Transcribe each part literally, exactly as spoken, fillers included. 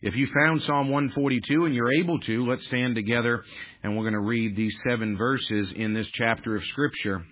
If you found Psalm one forty-two and you're able to, let's stand together and we're going to read these seven verses in this chapter of Scripture.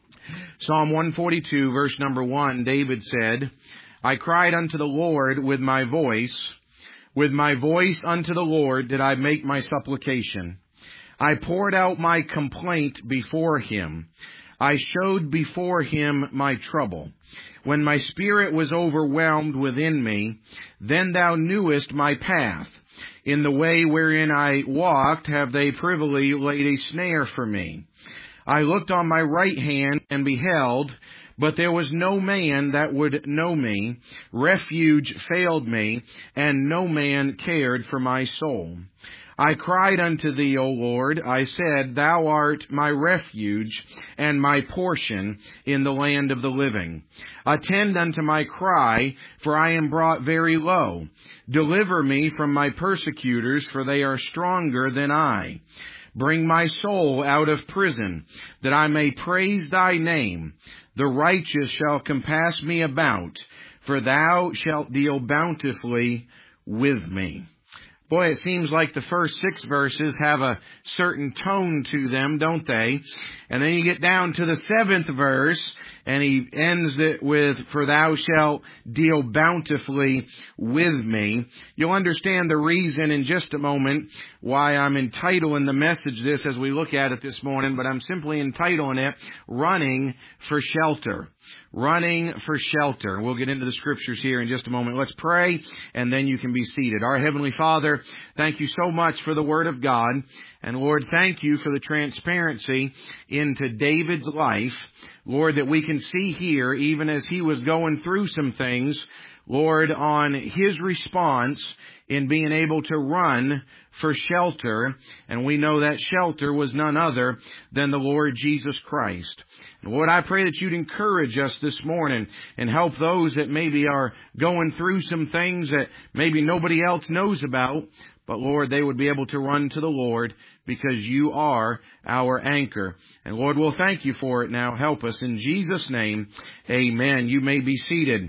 Psalm one forty-two, verse number one, David said, I cried unto the Lord with my voice. With my voice unto the Lord did I make my supplication. I poured out my complaint before him. I showed before him my trouble. When my spirit was overwhelmed within me, then thou knewest my path. In the way wherein I walked have they privily laid a snare for me. I looked on my right hand and beheld, but there was no man that would know me. Refuge failed me, and no man cared for my soul. I cried unto thee, O Lord. I said, Thou art my refuge and my portion in the land of the living. Attend unto my cry, for I am brought very low. Deliver me from my persecutors, for they are stronger than I. Bring my soul out of prison, that I may praise thy name. The righteous shall compass me about, for thou shalt deal bountifully with me. Boy, it seems like the first six verses have a certain tone to them, don't they? And then you get down to the seventh verse, and he ends it with, for thou shalt deal bountifully with me. You'll understand the reason in just a moment why I'm entitling the message this as we look at it this morning, but I'm simply entitling it, Running for Shelter. Running for shelter. We'll get into the scriptures here in just a moment. Let's pray, and then you can be seated. Our Heavenly Father, thank you so much for the Word of God. And Lord, thank you for the transparency into David's life. Lord, that we can see here, even as he was going through some things, Lord, on his response in being able to run for shelter. And we know that shelter was none other than the Lord Jesus Christ. And Lord, I pray that you'd encourage us this morning and help those that maybe are going through some things that maybe nobody else knows about. But Lord, they would be able to run to the Lord because you are our anchor. And Lord, we'll thank you for it now. Help us in Jesus' name. Amen. You may be seated.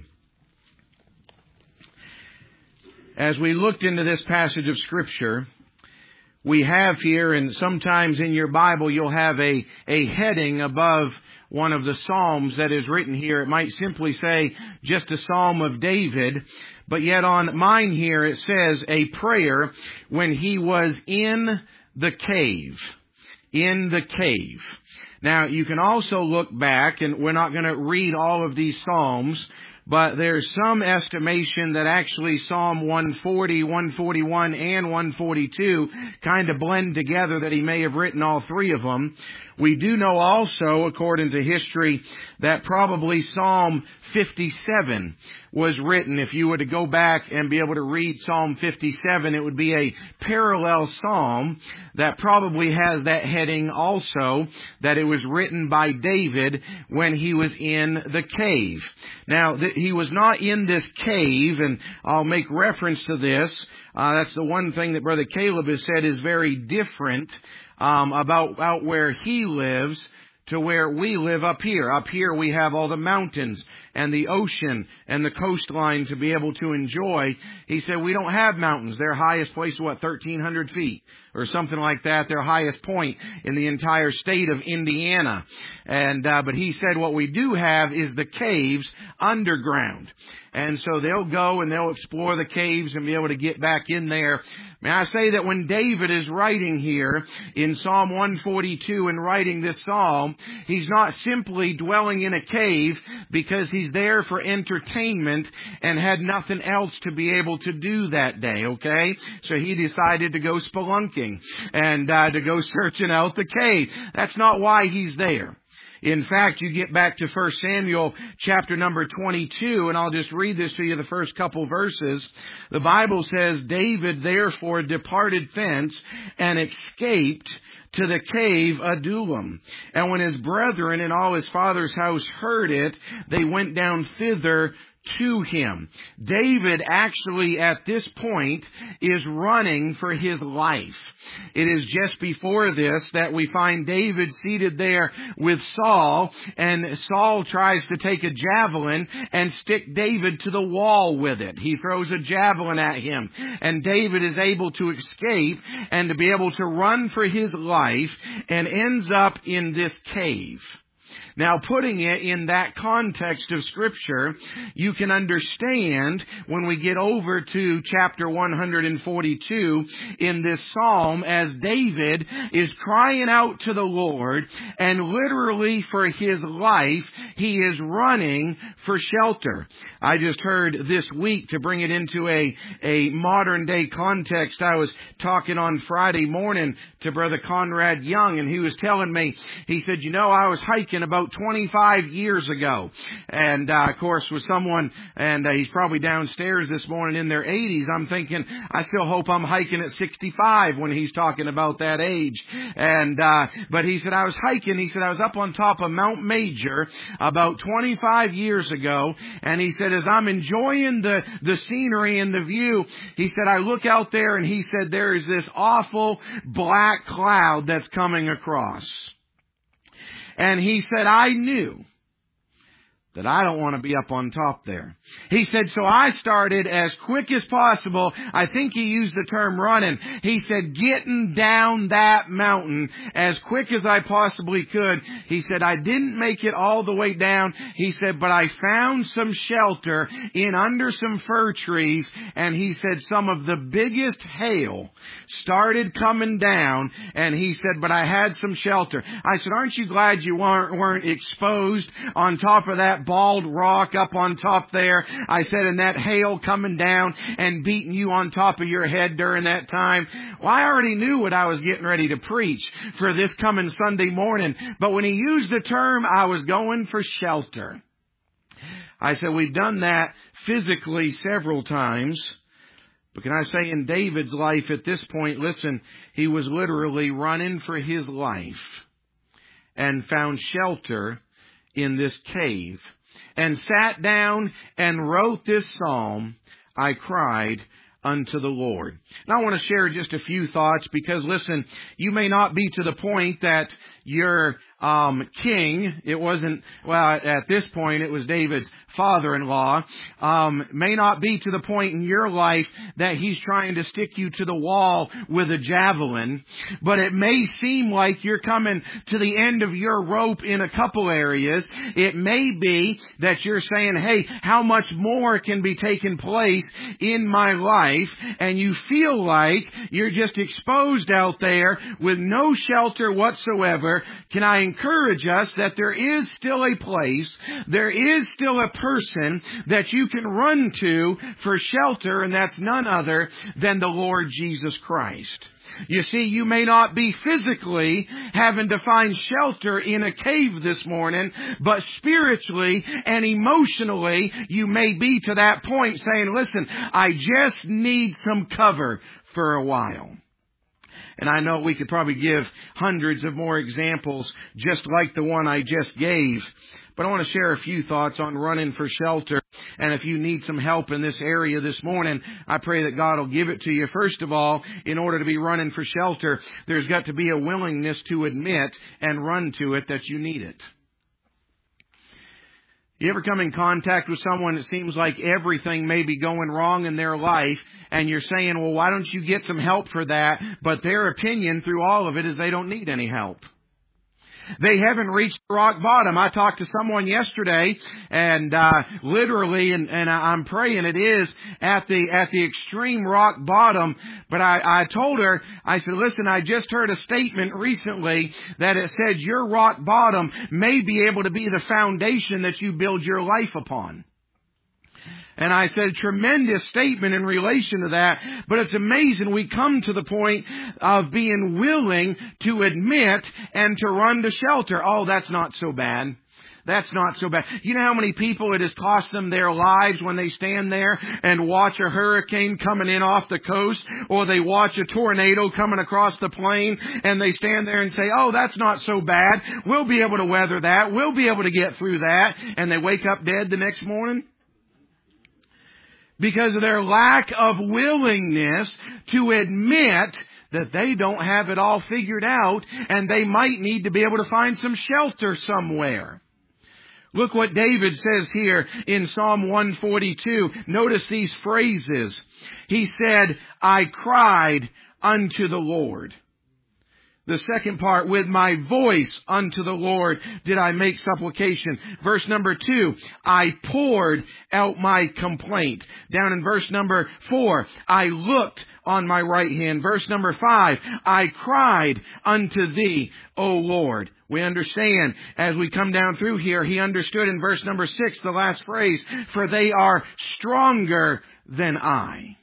As we looked into this passage of Scripture, we have here, and sometimes in your Bible you'll have a, a heading above one of the Psalms that is written here. It might simply say just a Psalm of David, but yet on mine here it says a prayer when he was in the cave. In the cave. Now you can also look back, and we're not going to read all of these Psalms, but there's some estimation that actually Psalm one forty, one forty-one, and one forty-two kind of blend together, that he may have written all three of them. We do know also, according to history, that probably Psalm fifty-seven was written. If you were to go back and be able to read Psalm fifty-seven, it would be a parallel psalm that probably has that heading also, that it was written by David when he was in the cave. Now, th- he was not in this cave, and I'll make reference to this. Uh, that's the one thing that Brother Caleb has said is very different um, about out where he lives to where we live up here. Up here we have all the mountains and the ocean and the coastline to be able to enjoy. He said we don't have mountains. Their highest place is what, thirteen hundred feet or something like that. Their highest point in the entire state of Indiana. And uh, but he said what we do have is the caves underground. And so they'll go and they'll explore the caves and be able to get back in there. May I say that when David is writing here in Psalm one forty-two and writing this psalm, he's not simply dwelling in a cave because he's there for entertainment and had nothing else to be able to do that day, okay? So he decided to go spelunking and uh, to go searching out the cave. That's not why he's there. In fact, you get back to First Samuel chapter number twenty-two, and I'll just read this to you, the first couple verses. The Bible says, David therefore departed thence and escaped to the cave Adullam. And when his brethren and all his father's house heard it, they went down thither to him. David actually at this point is running for his life. It is just before this that we find David seated there with Saul, and Saul tries to take a javelin and stick David to the wall with it. He throws a javelin at him, and David is able to escape and to be able to run for his life, and ends up in this cave. Now, putting it in that context of Scripture, you can understand when we get over to chapter one forty-two in this psalm, as David is crying out to the Lord, and literally for his life, he is running for shelter. I just heard this week, to bring it into a, a modern day context, I was talking on Friday morning to Brother Conrad Young, and he was telling me, he said, you know, I was hiking about twenty-five years ago. And, uh, of course, with someone, and uh, he's probably downstairs this morning in their eighties, I'm thinking, I still hope I'm hiking at sixty-five when he's talking about that age. And, uh, but he said, I was hiking, he said, I was up on top of Mount Major about twenty-five years ago. And he said, as I'm enjoying the, the scenery and the view, he said, I look out there, and he said, there is this awful black cloud that's coming across. And he said, I knew that I don't want to be up on top there. He said, so I started as quick as possible. I think he used the term running. He said, getting down that mountain as quick as I possibly could. He said, I didn't make it all the way down. He said, but I found some shelter in under some fir trees. And he said, some of the biggest hail started coming down. And he said, but I had some shelter. I said, aren't you glad you weren't, weren't exposed on top of that bald rock up on top there? I said, and that hail coming down and beating you on top of your head during that time. Well, I already knew what I was getting ready to preach for this coming Sunday morning. But when he used the term, I was going for shelter. I said, we've done that physically several times. But can I say, in David's life at this point, listen, he was literally running for his life and found shelter in this cave, and sat down and wrote this psalm, I cried unto the Lord. Now I want to share just a few thoughts, because listen, you may not be to the point that your um, king, it wasn't, well, at this point it was David's father-in-law, um, may not be to the point in your life that he's trying to stick you to the wall with a javelin, but it may seem like you're coming to the end of your rope in a couple areas. It may be that you're saying, hey, how much more can be taking place in my life? And you feel like you're just exposed out there with no shelter whatsoever. Can I encourage us that there is still a place, there is still a person that you can run to for shelter, and that's none other than the Lord Jesus Christ. You see, you may not be physically having to find shelter in a cave this morning, but spiritually and emotionally, you may be to that point saying, listen, I just need some cover for a while. And I know we could probably give hundreds of more examples just like the one I just gave. But I want to share a few thoughts on running for shelter. And if you need some help in this area this morning, I pray that God will give it to you. First of all, in order to be running for shelter, there's got to be a willingness to admit and run to it that you need it. You ever come in contact with someone that seems like everything may be going wrong in their life, and you're saying, well, why don't you get some help for that? But their opinion through all of it is they don't need any help. They haven't reached rock bottom. I talked to someone yesterday, and uh literally, and, and I'm praying it is at the at the extreme rock bottom. But I, I told her, I said, listen, I just heard a statement recently that it said your rock bottom may be able to be the foundation that you build your life upon. And I said, tremendous statement in relation to that. But it's amazing we come to the point of being willing to admit and to run to shelter. Oh, that's not so bad. That's not so bad. You know how many people it has cost them their lives when they stand there and watch a hurricane coming in off the coast, or they watch a tornado coming across the plain, and they stand there and say, oh, that's not so bad. We'll be able to weather that. We'll be able to get through that. And they wake up dead the next morning. because of their lack of willingness to admit that they don't have it all figured out and they might need to be able to find some shelter somewhere. Look what David says here in Psalm one forty-two. Notice these phrases. He said, I cried unto the Lord. The second part, with my voice unto the Lord did I make supplication. Verse number two, I poured out my complaint. Down in verse number four, I looked on my right hand. Verse number five, I cried unto thee, O Lord. We understand as we come down through here, he understood in verse number six, the last phrase, for they are stronger than I.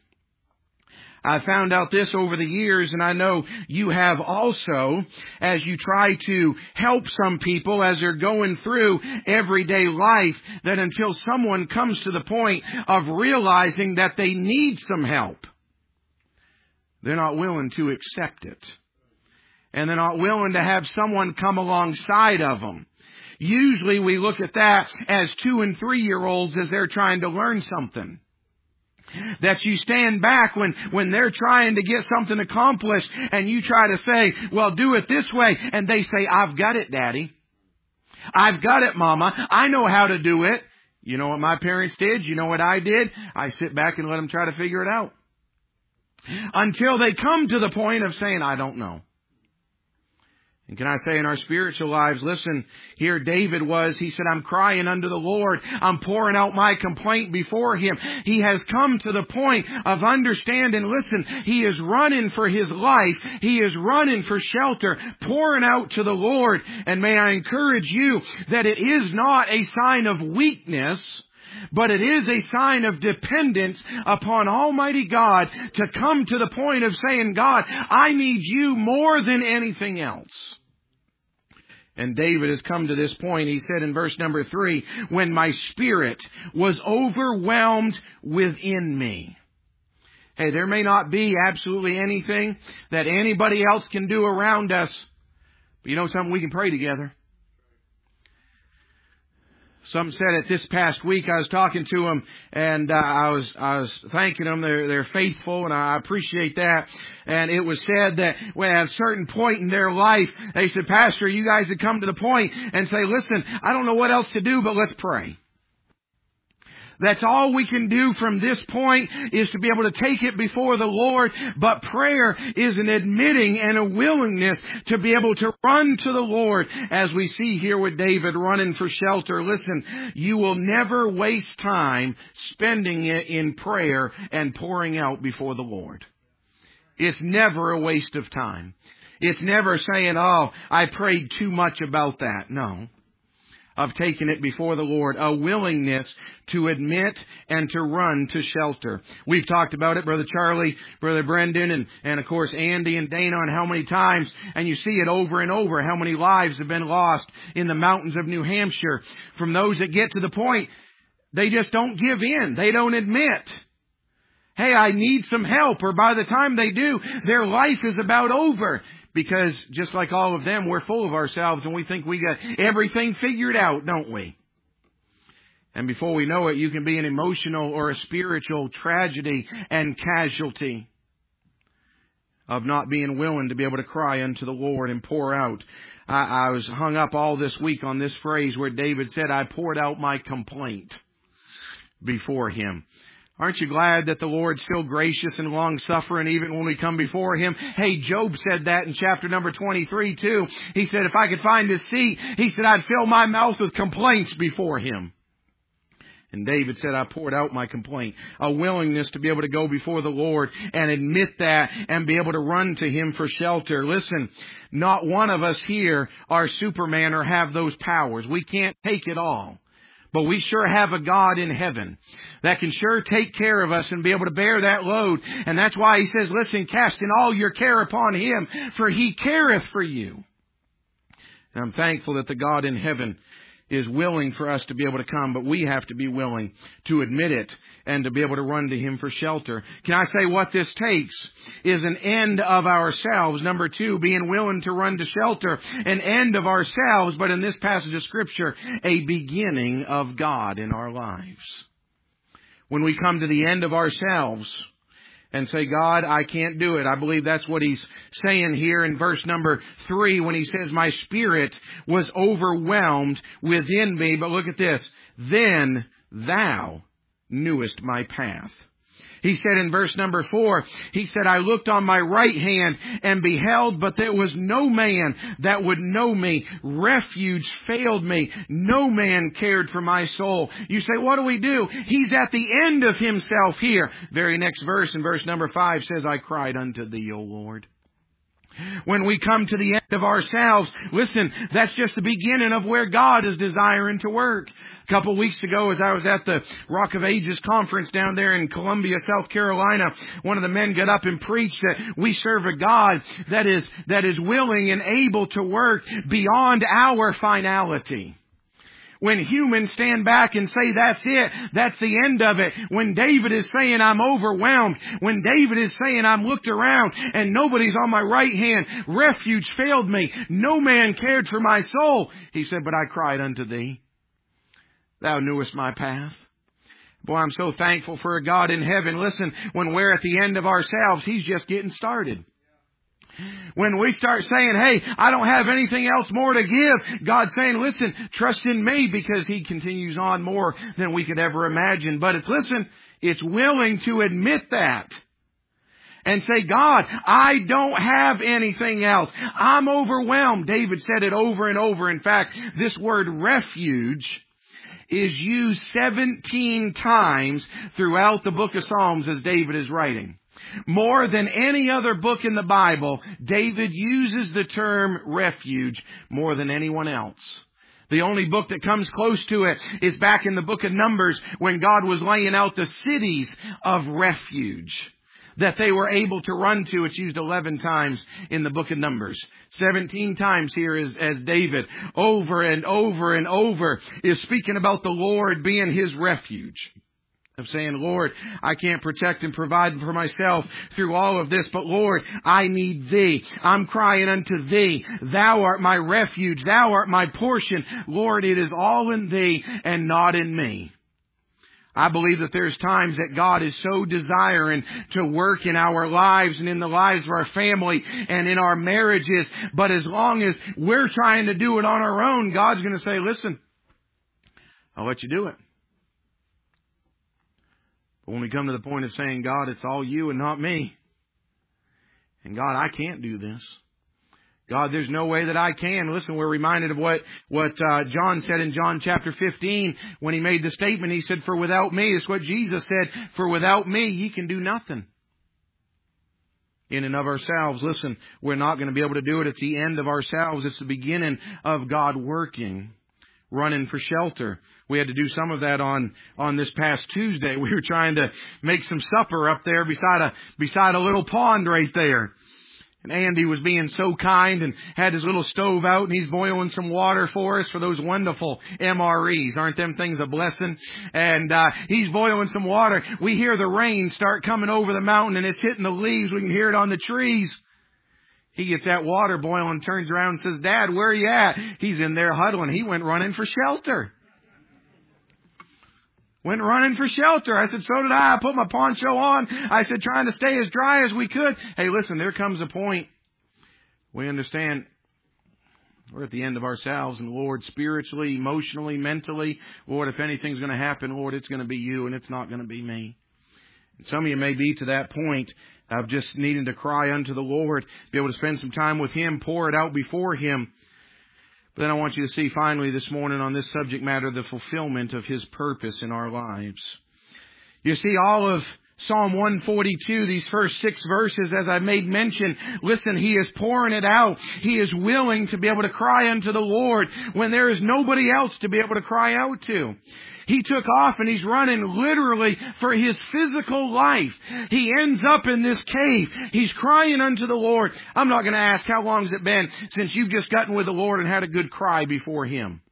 I found out this over the years, and I know you have also, as you try to help some people as they're going through everyday life, that until someone comes to the point of realizing that they need some help, they're not willing to accept it. And they're not willing to have someone come alongside of them. Usually we look at that as two and three year olds as they're trying to learn something. That you stand back when, when they're trying to get something accomplished and you try to say, well, do it this way. And they say, I've got it, Daddy. I've got it, Mama. I know how to do it. You know what my parents did? You know what I did? I sit back and let them try to figure it out. Until they come to the point of saying, I don't know. And can I say in our spiritual lives, listen, here David was, he said, I'm crying unto the Lord. I'm pouring out my complaint before Him. He has come to the point of understanding, listen, he is running for his life. He is running for shelter, pouring out to the Lord. And may I encourage you that it is not a sign of weakness, but it is a sign of dependence upon Almighty God to come to the point of saying, God, I need you more than anything else. And David has come to this point. He said in verse number three, when my spirit was overwhelmed within me. Hey, there may not be absolutely anything that anybody else can do around us. But you know something? We can pray together. Some said it this past week. I was talking to them, and uh, I was I was thanking them. They're they're faithful, and I appreciate that. And it was said that when at a certain point in their life, they said, Pastor, you guys had come to the point and say, listen, I don't know what else to do, but let's pray. That's all we can do from this point is to be able to take it before the Lord. But prayer is an admitting and a willingness to be able to run to the Lord. As we see here with David running for shelter. Listen, you will never waste time spending it in prayer and pouring out before the Lord. It's never a waste of time. It's never saying, oh, I prayed too much about that. No. Of taking it before the Lord, a willingness to admit and to run to shelter. We've talked about it, Brother Charlie, Brother Brendan, and, and of course Andy and Dana, on how many times, and you see it over and over, how many lives have been lost in the mountains of New Hampshire from those that get to the point, they just don't give in. They don't admit, hey, I need some help. Or by the time they do, their life is about over. Because just like all of them, we're full of ourselves and we think we got everything figured out, don't we? And before we know it, you can be an emotional or a spiritual tragedy and casualty of not being willing to be able to cry unto the Lord and pour out. I, I was hung up all this week on this phrase where David said, I poured out my complaint before Him. Aren't you glad that the Lord's still gracious and long-suffering even when we come before Him? Hey, Job said that in chapter number twenty-three too. He said, if I could find His seat, he said, I'd fill my mouth with complaints before Him. And David said, I poured out my complaint. A willingness to be able to go before the Lord and admit that and be able to run to Him for shelter. Listen, not one of us here are Superman or have those powers. We can't take it all. But we sure have a God in heaven that can sure take care of us and be able to bear that load. And that's why He says, listen, casting all your care upon Him, for He careth for you. And I'm thankful that the God in heaven is willing for us to be able to come, but we have to be willing to admit it and to be able to run to Him for shelter. Can I say what this takes is an end of ourselves. Number two, being willing to run to shelter, an end of ourselves, but in this passage of Scripture, a beginning of God in our lives. When we come to the end of ourselves and say, God, I can't do it. I believe that's what he's saying here in verse number three when he says, my spirit was overwhelmed within me. But look at this. Then thou knewest my path. He said in verse number four, he said, I looked on my right hand and beheld, but there was no man that would know me. Refuge failed me. No man cared for my soul. You say, what do we do? He's at the end of himself here. Very next verse in verse number five says, I cried unto thee, O Lord. When we come to the end of ourselves, listen, that's just the beginning of where God is desiring to work. A couple of weeks ago, as I was at the Rock of Ages conference down there in Columbia, South Carolina, one of the men got up and preached that we serve a God that is, that is willing and able to work beyond our finality. When humans stand back and say, that's it, that's the end of it. When David is saying, I'm overwhelmed. When David is saying, I'm looked around and nobody's on my right hand. Refuge failed me. No man cared for my soul. He said, but I cried unto thee. Thou knewest my path. Boy, I'm so thankful for a God in heaven. Listen, when we're at the end of ourselves, he's just getting started. When we start saying, hey, I don't have anything else more to give, God's saying, listen, trust in me, because he continues on more than we could ever imagine. But it's, listen, it's willing to admit that and say, God, I don't have anything else. I'm overwhelmed. David said it over and over. In fact, this word refuge is used seventeen times throughout the book of Psalms as David is writing. More than any other book in the Bible, David uses the term refuge more than anyone else. The only book that comes close to it is back in the book of Numbers, when God was laying out the cities of refuge that they were able to run to. It's used eleven times in the book of Numbers. seventeen times here is as David over and over and over is speaking about the Lord being his refuge. Of saying, Lord, I can't protect and provide for myself through all of this, but Lord, I need thee. I'm crying unto thee. Thou art my refuge. Thou art my portion. Lord, it is all in thee and not in me. I believe that there's times that God is so desiring to work in our lives and in the lives of our family and in our marriages. But as long as we're trying to do it on our own, God's going to say, listen, I'll let you do it. When we come to the point of saying, God, it's all you and not me. And God, I can't do this. God, there's no way that I can. Listen, we're reminded of what, what uh, John said in John chapter fifteen when he made the statement. He said, for without me, it's what Jesus said, for without me, ye can do nothing. In and of ourselves, listen, we're not going to be able to do it. It's the end of ourselves. It's the beginning of God working. Running for shelter. We had to do some of that on, on this past Tuesday. We were trying to make some supper up there beside a, beside a little pond right there. And Andy was being so kind and had his little stove out, and he's boiling some water for us for those wonderful M R Es. Aren't them things a blessing? And, uh, he's boiling some water. We hear the rain start coming over the mountain, and it's hitting the leaves. We can hear it on the trees. He gets that water boiling, turns around and says, Dad, where are you at? He's in there huddling. He went running for shelter. Went running for shelter. I said, so did I. I put my poncho on. I said, trying to stay as dry as we could. Hey, listen, there comes a point. We understand we're at the end of ourselves, and Lord, spiritually, emotionally, mentally, Lord, if anything's going to happen, Lord, it's going to be you and it's not going to be me. And some of you may be to that point of just needing to cry unto the Lord, be able to spend some time with Him, pour it out before Him. But then I want you to see finally this morning on this subject matter, the fulfillment of His purpose in our lives. You see, all of Psalm one forty-two, these first six verses, as I made mention, listen, he is pouring it out. He is willing to be able to cry unto the Lord when there is nobody else to be able to cry out to. He took off and he's running literally for his physical life. He ends up in this cave. He's crying unto the Lord. I'm not going to ask how long has it been since you've just gotten with the Lord and had a good cry before Him.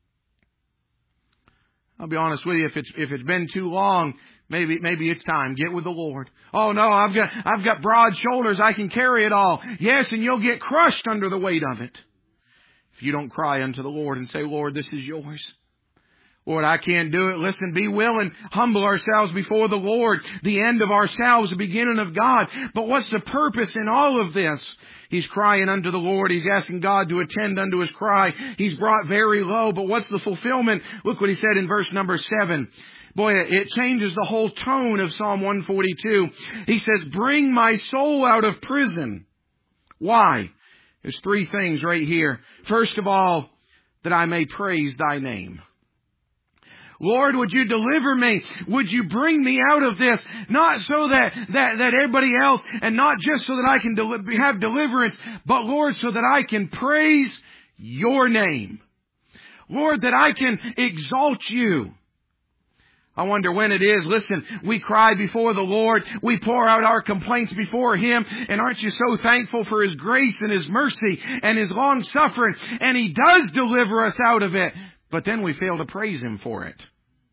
I'll be honest with you, if it's if it's been too long, maybe maybe it's time. Get with the Lord. Oh no, I've got I've got broad shoulders, I can carry it all. Yes, and you'll get crushed under the weight of it if you don't cry unto the Lord and say, Lord, this is yours. Lord, I can't do it. Listen, be willing, humble ourselves before the Lord. The end of ourselves, the beginning of God. But what's the purpose in all of this? He's crying unto the Lord. He's asking God to attend unto his cry. He's brought very low. But what's the fulfillment? Look what he said in verse number seven. Boy, it changes the whole tone of Psalm one forty-two. He says, bring my soul out of prison. Why? There's three things right here. First of all, that I may praise thy name. Lord, would you deliver me? Would you bring me out of this? Not so that, that, that everybody else, and not just so that I can deli- have deliverance, but Lord, so that I can praise your name. Lord, that I can exalt you. I wonder when it is. Listen, we cry before the Lord. We pour out our complaints before Him. And aren't you so thankful for His grace and His mercy and His long suffering? And He does deliver us out of it. But then we fail to praise Him for it.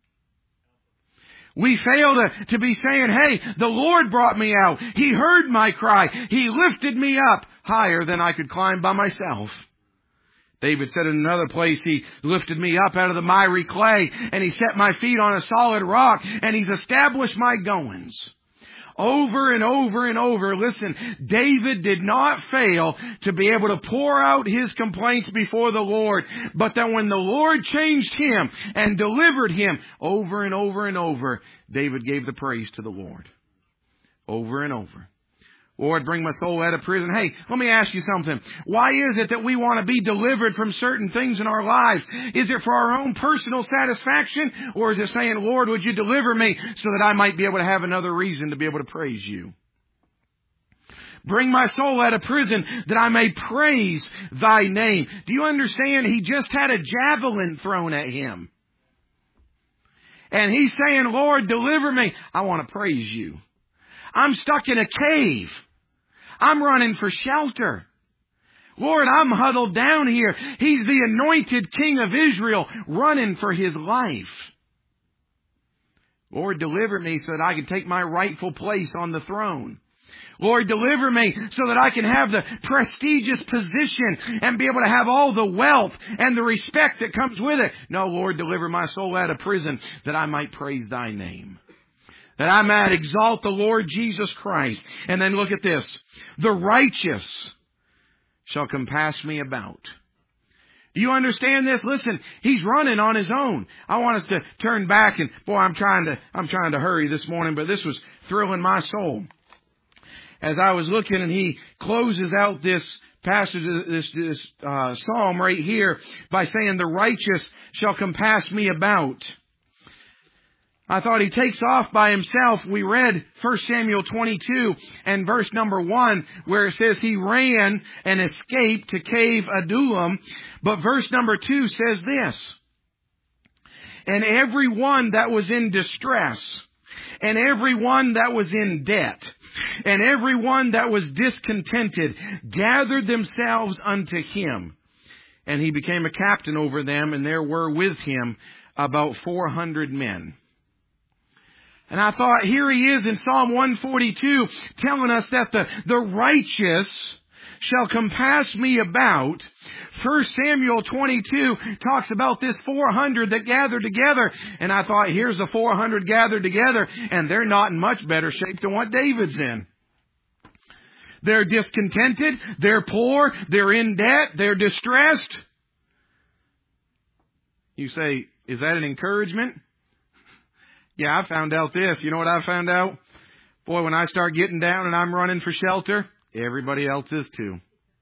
We fail to, to be saying, hey, the Lord brought me out. He heard my cry. He lifted me up higher than I could climb by myself. David said in another place, He lifted me up out of the miry clay, and He set my feet on a solid rock, and He's established my goings. Over and over and over, listen, David did not fail to be able to pour out his complaints before the Lord. But then when the Lord changed him and delivered him, over and over and over, David gave the praise to the Lord. Over and over. Lord, bring my soul out of prison. Hey, let me ask you something. Why is it that we want to be delivered from certain things in our lives? Is it for our own personal satisfaction? Or is it saying, Lord, would you deliver me so that I might be able to have another reason to be able to praise you? Bring my soul out of prison that I may praise thy name. Do you understand? He just had a javelin thrown at him. And he's saying, Lord, deliver me. I want to praise you. I'm stuck in a cave. I'm running for shelter. Lord, I'm huddled down here. He's the anointed King of Israel running for his life. Lord, deliver me so that I can take my rightful place on the throne. Lord, deliver me so that I can have the prestigious position and be able to have all the wealth and the respect that comes with it. No, Lord, deliver my soul out of prison that I might praise thy name. That I might exalt the Lord Jesus Christ. And then look at this. The righteous shall compass me about. Do you understand this? Listen, he's running on his own. I want us to turn back and, boy, I'm trying to, I'm trying to hurry this morning, but this was thrilling my soul. As I was looking, and he closes out this passage, this, this uh, psalm right here by saying, the righteous shall compass me about. I thought he takes off by himself. We read First Samuel twenty-two and verse number one, where it says he ran and escaped to cave Adullam. But verse number two says this, and every one that was in distress, and every one that was in debt, and every one that was discontented, gathered themselves unto him. And he became a captain over them, and there were with him about four hundred men. And I thought, here he is in Psalm one forty-two telling us that the, the righteous shall compass me about. First Samuel twenty-two talks about this four hundred that gathered together. And I thought, here's the four hundred gathered together, and they're not in much better shape than what David's in. They're discontented, they're poor, they're in debt, they're distressed. You say, is that an encouragement? Yeah, I found out this. You know what I found out? Boy, when I start getting down and I'm running for shelter, everybody else is too.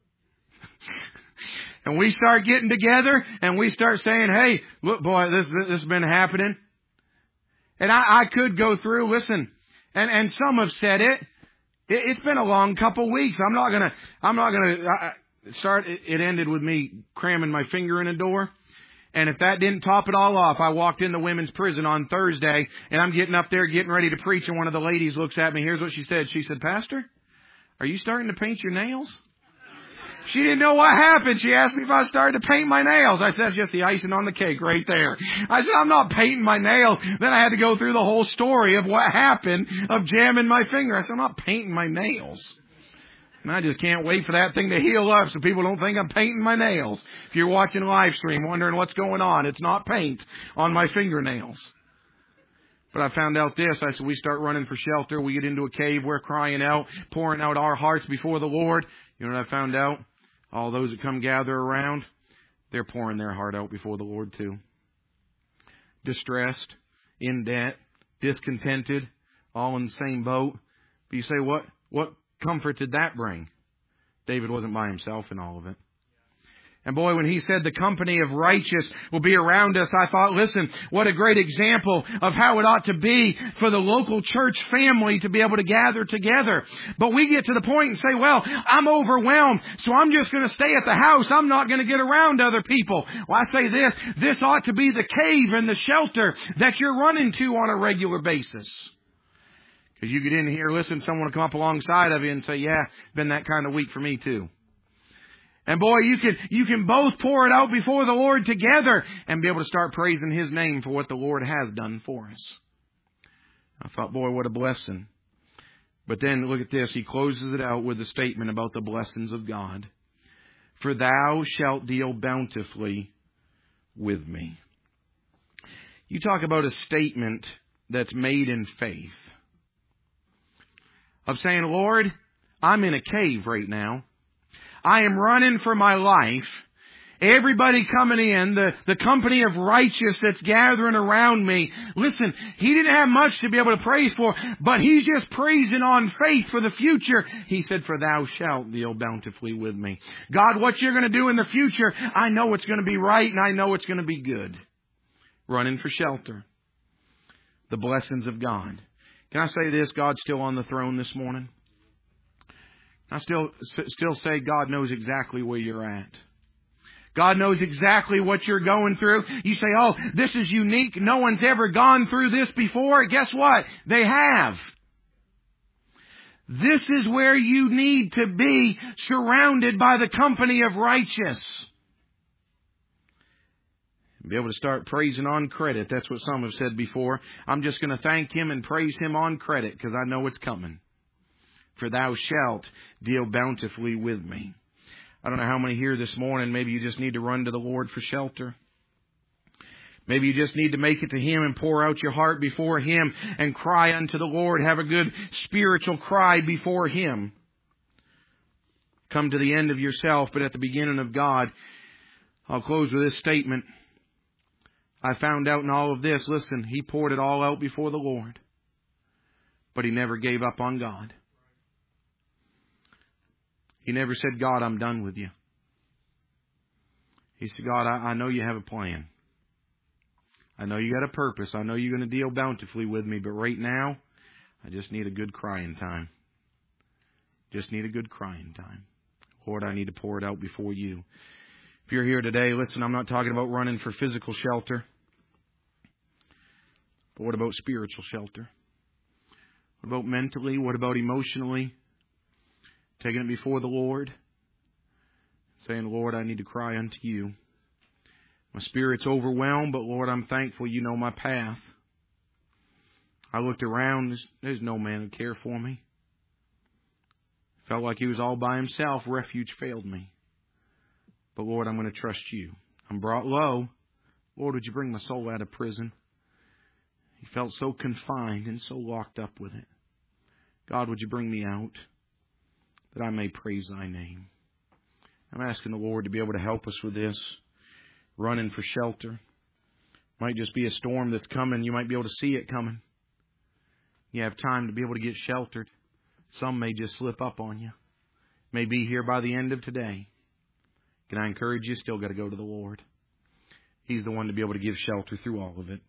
And we start getting together and we start saying, hey, look, boy, this, this has been happening. And I, I could go through, listen, and, and some have said it. it. It's been a long couple weeks. I'm not going to, I'm not going to start. It, it ended with me cramming my finger in a door. And if that didn't top it all off, I walked in the women's prison on Thursday, and I'm getting up there getting ready to preach, and one of the ladies looks at me. Here's what she said. She said, Pastor, are you starting to paint your nails? She didn't know what happened. She asked me if I started to paint my nails. I said, that's just the icing on the cake right there. I said, I'm not painting my nails. Then I had to go through the whole story of what happened of jamming my finger. I said, I'm not painting my nails. And I just can't wait for that thing to heal up so people don't think I'm painting my nails. If you're watching live stream wondering what's going on, it's not paint on my fingernails. But I found out this. I said, we start running for shelter. We get into a cave. We're crying out, pouring out our hearts before the Lord. You know what I found out? All those that come gather around, they're pouring their heart out before the Lord too. Distressed, in debt, discontented, all in the same boat. But you say, what, what comfort did that bring? David wasn't by himself in all of it. And boy, when he said the company of righteous will be around us, I thought, listen, what a great example of how it ought to be for the local church family to be able to gather together. But we get to the point and say, well, I'm overwhelmed, so I'm just going to stay at the house. I'm not going to get around other people. Well, I say this, this ought to be the cave and the shelter that you're running to on a regular basis. Because you get in here, listen, someone will come up alongside of you and say, yeah, been that kind of week for me too. And boy, you can, you can both pour it out before the Lord together and be able to start praising His name for what the Lord has done for us. I thought, boy, what a blessing. But then look at this. He closes it out with a statement about the blessings of God. For thou shalt deal bountifully with me. You talk about a statement that's made in faith. Of saying, Lord, I'm in a cave right now. I am running for my life. Everybody coming in, the, the company of righteous that's gathering around me. Listen, he didn't have much to be able to praise for, but he's just praising on faith for the future. He said, for thou shalt deal bountifully with me. God, what you're going to do in the future, I know it's going to be right and I know it's going to be good. Running for shelter. The blessings of God. Can I say this? God's still on the throne this morning. I still still say God knows exactly where you're at. God knows exactly what you're going through. You say, oh, this is unique. No one's ever gone through this before. Guess what? They have. This is where you need to be, surrounded by the company of righteous. Be able to start praising on credit. That's what some have said before. I'm just going to thank Him and praise Him on credit because I know it's coming. For thou shalt deal bountifully with me. I don't know how many here this morning, maybe you just need to run to the Lord for shelter. Maybe you just need to make it to Him and pour out your heart before Him and cry unto the Lord. Have a good spiritual cry before Him. Come to the end of yourself, but at the beginning of God. I'll close with this statement. I found out in all of this, listen, he poured it all out before the Lord. But he never gave up on God. He never said, God, I'm done with you. He said, God, I, I know you have a plan. I know you got a purpose. I know you're going to deal bountifully with me. But right now, I just need a good crying time. Just need a good crying time. Lord, I need to pour it out before you. If you're here today, listen, I'm not talking about running for physical shelter. But what about spiritual shelter? What about mentally? What about emotionally? Taking it before the Lord. Saying, Lord, I need to cry unto you. My spirit's overwhelmed, but Lord, I'm thankful you know my path. I looked around, there's, there's no man who cared for me. Felt like he was all by himself. Refuge failed me. But Lord, I'm going to trust you. I'm brought low. Lord, would you bring my soul out of prison? He felt so confined and so locked up with it. God, would you bring me out that I may praise thy name? I'm asking the Lord to be able to help us with this. Running for shelter. Might just be a storm that's coming. You might be able to see it coming. You have time to be able to get sheltered. Some may just slip up on you. May be here by the end of today. Can I encourage you? Still got to go to the Lord. He's the one to be able to give shelter through all of it.